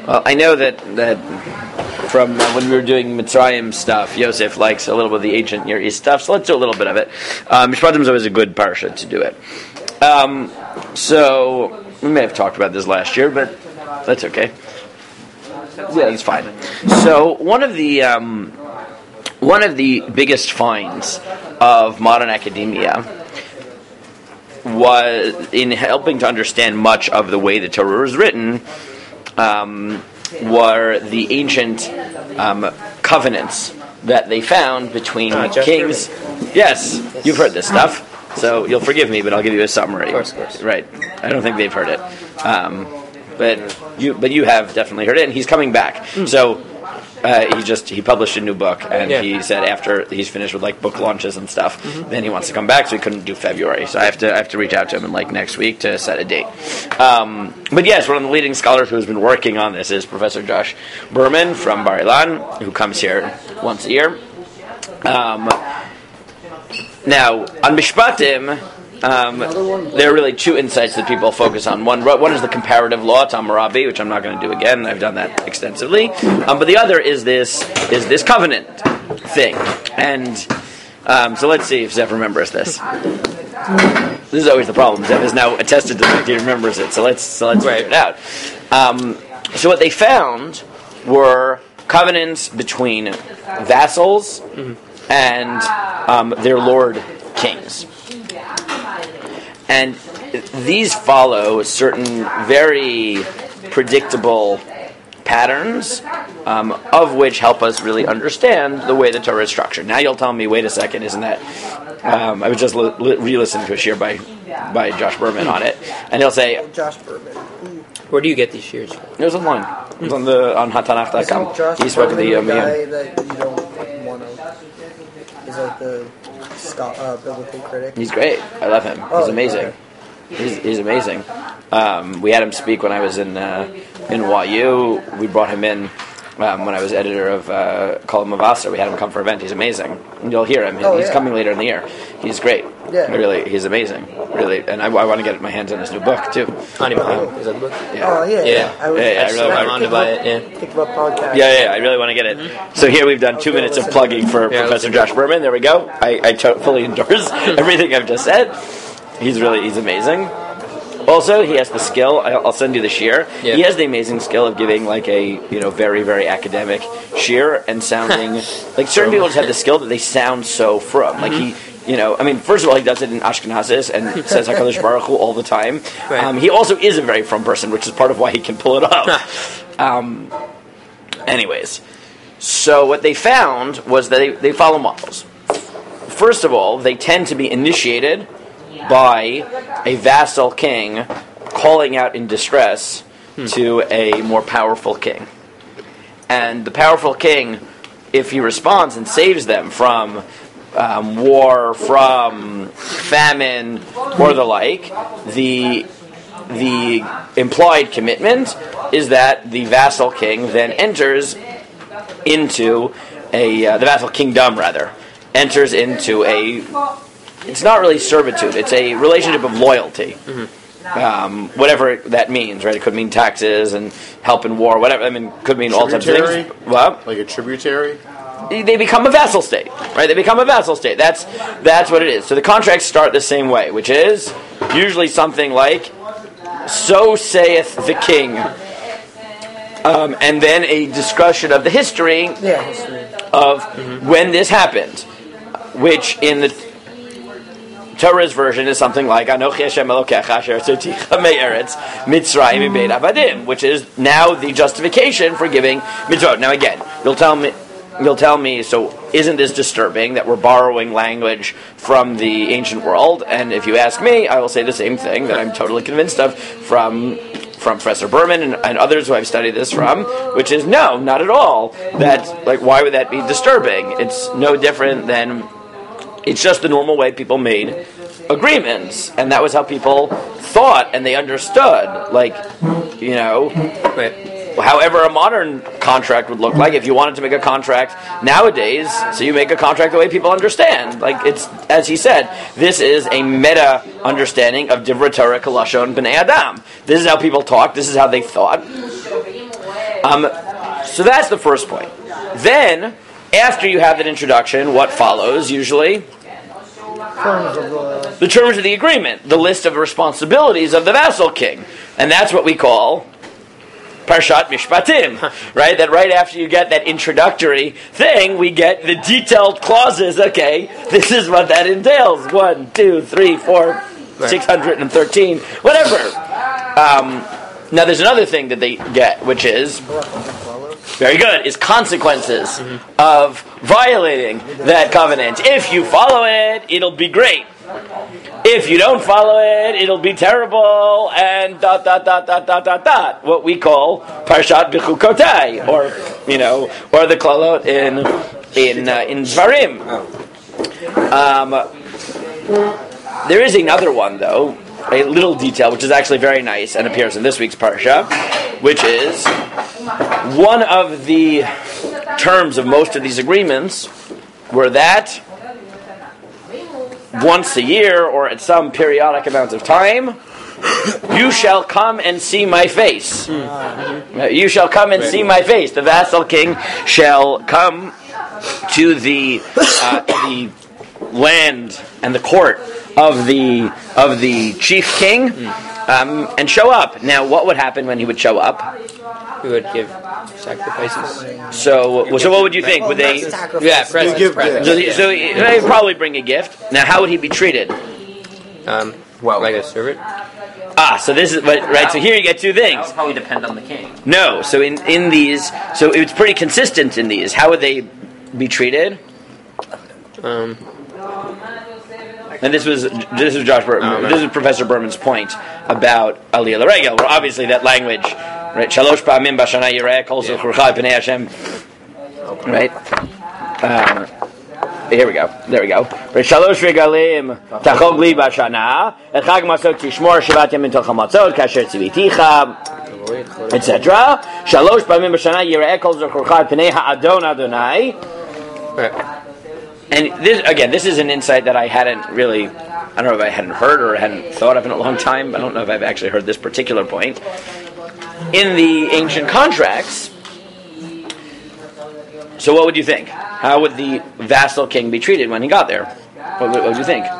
Well, I know that from when we were doing Mitzrayim stuff, Yosef likes a little bit of the ancient Near East stuff, so let's do a little bit of it. Mishpatim is always a good parsha to do it. So we may have talked about this last year, but that's okay. Yeah, it's fine. So one of the biggest finds of modern academia was in helping to understand much of the way the Torah was written. Were the ancient covenants that they found between kings. Yes, you've heard this stuff, so you'll forgive me, but I'll give you a summary. Of course. Right. I don't think they've heard it. But you have definitely heard it, and he's coming back. So he published a new book, and he said after he's finished with book launches and stuff, then he wants to come back, so he couldn't do February. So I have to reach out to him in next week to set a date. But yes, one of the leading scholars who has been working on this is Professor Josh Berman from Bar Ilan, who comes here once a year. Now on Mishpatim, there are really two insights that people focus on. One is the comparative law, Hammurabi, which I'm not going to do again. I've done that extensively. But the other is this covenant thing. And so let's see if Zev remembers this. This is always the problem. Zev is now attested to the fact he remembers it. So let's figure it out. So what they found were covenants between vassals and their lord kings. And these follow certain very predictable patterns, of which help us really understand the way the Torah is structured. Now you'll tell me, wait a second, isn't that... I was just re-listening to a shir by Josh Berman on it, and he'll say... Josh Berman. Where do you get these shirs? It was online. It was on hatanach.com. He spoke of the guy that you don't want to... He's the biblical critic. He's great. I love him. He's amazing. Okay. He's amazing. We had him speak when I was in YU. We brought him in when I was editor of Kol Mavasar. We had him come for an event. He's amazing. You'll hear him. He's coming later in the year. He's great. Yeah. Really, he's amazing. Really, and I want to get my hands on his new book too. Hani Mahal, is that the book? Yeah. Oh yeah. I really wanted to buy it. Think about podcast. Yeah, I really want to get it. So here we've done 2 minutes of plugging for Professor Josh Berman. There we go. I fully endorse everything I've just said. He's amazing. Also, he has the skill. I'll send you the shir. Yeah. He has the amazing skill of giving a very, very academic shir and sounding certain people just have the skill that they sound so from he. First of all, he does it in Ashkenazis and says HaKadosh Baruch Hu all the time. Right. He also is a very from person, which is part of why he can pull it off. Anyways, so what they found was that they follow models. First of all, they tend to be initiated by a vassal king calling out in distress to a more powerful king. And the powerful king, if he responds and saves them from war, from famine, or the like, the implied commitment is that the vassal king then enters into the vassal kingdom enters into it's not really servitude, it's a relationship of loyalty. Whatever that means, right? It could mean taxes and help in war, whatever. Could mean all types of things. What? Like a tributary? They become a vassal state, right? They become a vassal state. That's what it is. So the contracts start the same way, which is usually something like, "So saith the king," and then a discussion of the history of when this happened, which in the Torah's version is something like Anochi Hashem Elokecha Asher Tzotzicha me'eretz Mitzrayim Beit Avadim, which is now the justification for giving mitzvot. Now again, you'll tell me, so isn't this disturbing that we're borrowing language from the ancient world? And if you ask me, I will say the same thing that I'm totally convinced of from Professor Berman and others who I've studied this from, which is no, not at all. That why would that be disturbing? It's no different than. It's just the normal way people made agreements, and that was how people thought and they understood. However a modern contract would look like, if you wanted to make a contract nowadays, so you make a contract the way people understand. It's, as he said, this is a meta understanding of Divrei Torah Kalashon B'nei Adam. This is how people talk, this is how they thought. So that's the first point. Then, after you have that introduction, what follows usually? The terms of the agreement, the list of responsibilities of the vassal king. And that's what we call Parshat Mishpatim, right? That right after you get that introductory thing, we get the detailed clauses. Okay, this is what that entails. 1, 2, 3, 4, 613, whatever. Now there's another thing that they get, which is very good, is consequences of violating that covenant. If you follow it, it'll be great. If you don't follow it, it'll be terrible, and ... what we call Parshat B'chukotai, or the Klalot in Dvarim. There is another one, though, a little detail, which is actually very nice and appears in this week's Parsha, which is one of the terms of most of these agreements were that once a year or at some periodic amount of time, you shall come and see my face. You shall come and see my face. The vassal king shall come to the land and the court of the chief king and show up. Now, what would happen when he would show up? We would give sacrifices. So what would you think? Would they? Yeah, presents. So they'd probably bring a gift. Now, how would he be treated? Like a servant. So this is right. So here you get two things. That would probably depend on the king. No, so in these, so it's pretty consistent in these. How would they be treated? And this is Josh Berman. This is Professor Berman's point about Aliyah L'Regel, where obviously that language, right? Shalosh pa'amim b'shana yireh kol zuchurcha b'nei Hashem. Right. Here we go. There we go. Shalosh regalim tachog li b'shana et chag masot tishmor shivat yamin tol chamatzot kasher tziviticha, etc. Shalosh pa'amim b'shana yireh kol zuchurcha b'nei ha'adon Adonai. Right. And this is an insight that I hadn't really, I don't know if I hadn't heard or hadn't thought of in a long time. I don't know if I've actually heard this particular point. In the ancient contracts, so what would you think? How would the vassal king be treated when he got there? What would you think?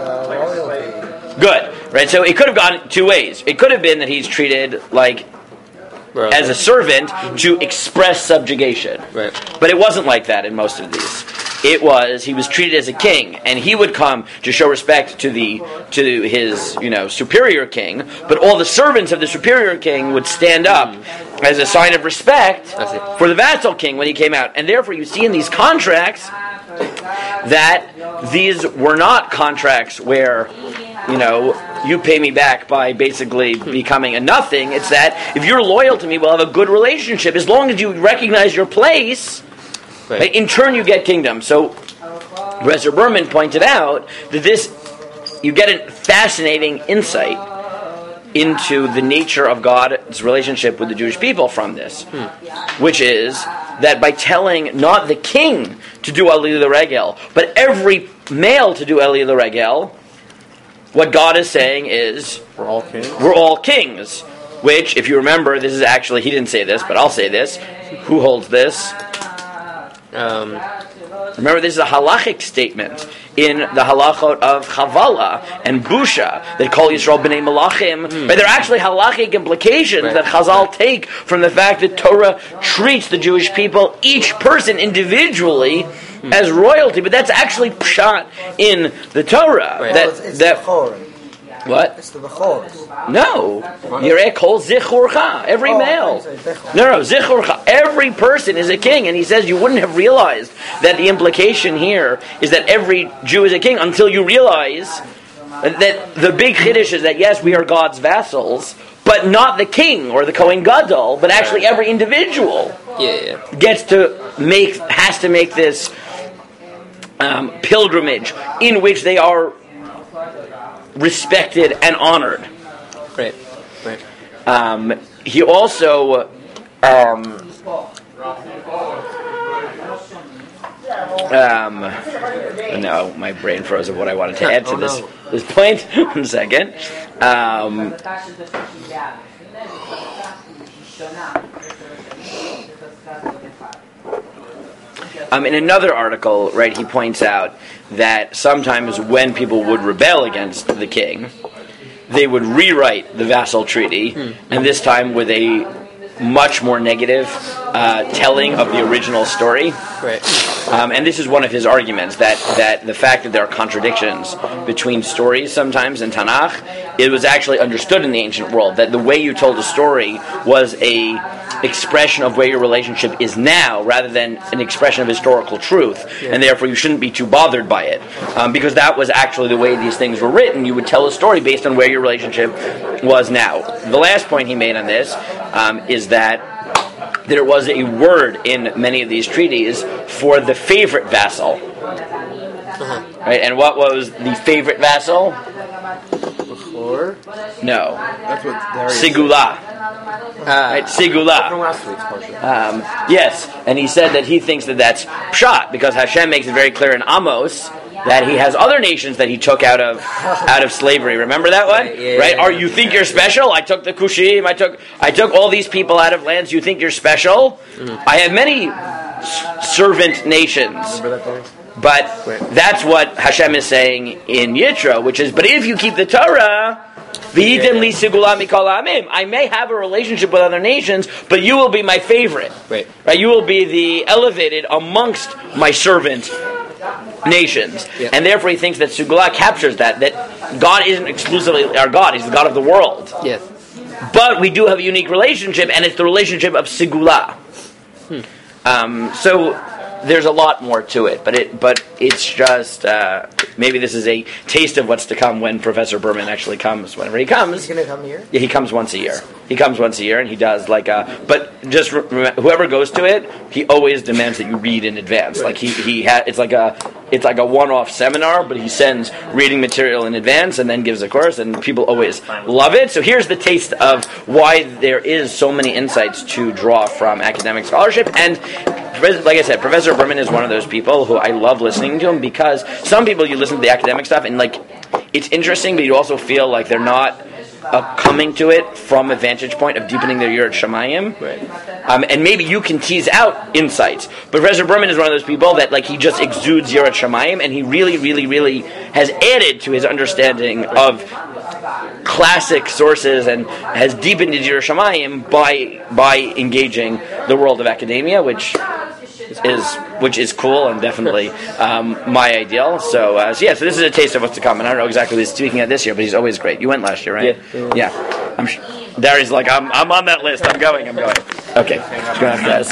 Good, right? So it could have gone two ways. It could have been that he's treated like as a servant to express subjugation. Right. But it wasn't like that in most of these. It was he was treated as a king, and he would come to show respect to his superior king. But all the servants of the superior king would stand up as a sign of respect for the vassal king when he came out. And therefore, you see in these contracts that these were not contracts where you pay me back by basically becoming a nothing. It's that if you're loyal to me, we'll have a good relationship as long as you recognize your place. Right. In turn, you get kingdom. So, Professor Berman pointed out that you get a fascinating insight into the nature of God's relationship with the Jewish people from this, which is that by telling not the king to do Aliyah L'Regel, but every male to do Aliyah L'Regel, what God is saying is, we're all kings. We're all kings. Which, if you remember, this is actually, he didn't say this, but I'll say this. Who holds this? Remember, this is a halachic statement in the halachot of Chavala and Busha that call Yisrael b'nei Malachim. But there are actually halachic implications that Chazal take from the fact that Torah treats the Jewish people, each person individually, as royalty. But that's actually pshat in the Torah. What? It's the Bechor. No. Yireh kol zichurcha. Every male. No, zichurcha. Every person is a king. And he says you wouldn't have realized that the implication here is that every Jew is a king until you realize that the big chiddush is that, yes, we are God's vassals, but not the king or the Kohen Gadol, but actually every individual has to make this pilgrimage in which they are respected and honored. Right. He also no, my brain froze of what I wanted to add to this point. 1 second. In another article, right, he points out that sometimes when people would rebel against the king, they would rewrite the vassal treaty, and this time with a much more negative telling of the original story. Right. And this is one of his arguments, that the fact that there are contradictions between stories sometimes in Tanakh, it was actually understood in the ancient world that the way you told a story was a expression of where your relationship is now rather than an expression of historical truth, and therefore you shouldn't be too bothered by it, because that was actually the way these things were written. You would tell a story based on where your relationship was now. The last point he made on this is that there was a word in many of these treaties for the favorite vassal. Right? And what was the favorite vassal? Before? No. That's what Darius Sigula. Right? Sigula. From last week's portion. Yes, and he said that he thinks that that's pshat, because Hashem makes it very clear in Amos that he has other nations that he took out of slavery. Remember that one? Right? Or you think you're special? I took the Kushim. I took all these people out of lands. You think you're special? I have many servant nations. Remember that, Darius? But that's what Hashem is saying in Yitro, which is, but if you keep the Torah, v'yitem li sigula mikol ha'amim, I may have a relationship with other nations, but you will be my favorite. Right. You will be the elevated amongst my servant nations. And therefore he thinks that Sigula captures that God isn't exclusively our God, He's the God of the world. Yes. But we do have a unique relationship, and it's the relationship of Sigula. So there's a lot more to it, but it's just maybe this is a taste of what's to come when Professor Berman actually comes. Whenever he comes, He's going to come here? Yeah, he comes once a year. He comes once a year, and he does but just remember, whoever goes to it, he always demands that you read in advance. Like it's like a one-off seminar, but he sends reading material in advance and then gives a course, and people always love it. So here's the taste of why there is so many insights to draw from academic scholarship. And like I said, Professor Berman is one of those people who I love listening to him, because some people you listen to the academic stuff and it's interesting, but you also feel like they're not coming to it from a vantage point of deepening their Yirat Shamayim. Right. And maybe you can tease out insights. But Professor Berman is one of those people that he just exudes Yirat Shamayim, and he really, really, really has added to his understanding of classic sources and has deepened his Yirat Shamayim by engaging the world of academia, which is cool and definitely my ideal. So this is a taste of what's to come. And I don't know exactly what he's speaking at this year, but he's always great. You went last year, right? Yeah. Darius I'm on that list. I'm going. Okay.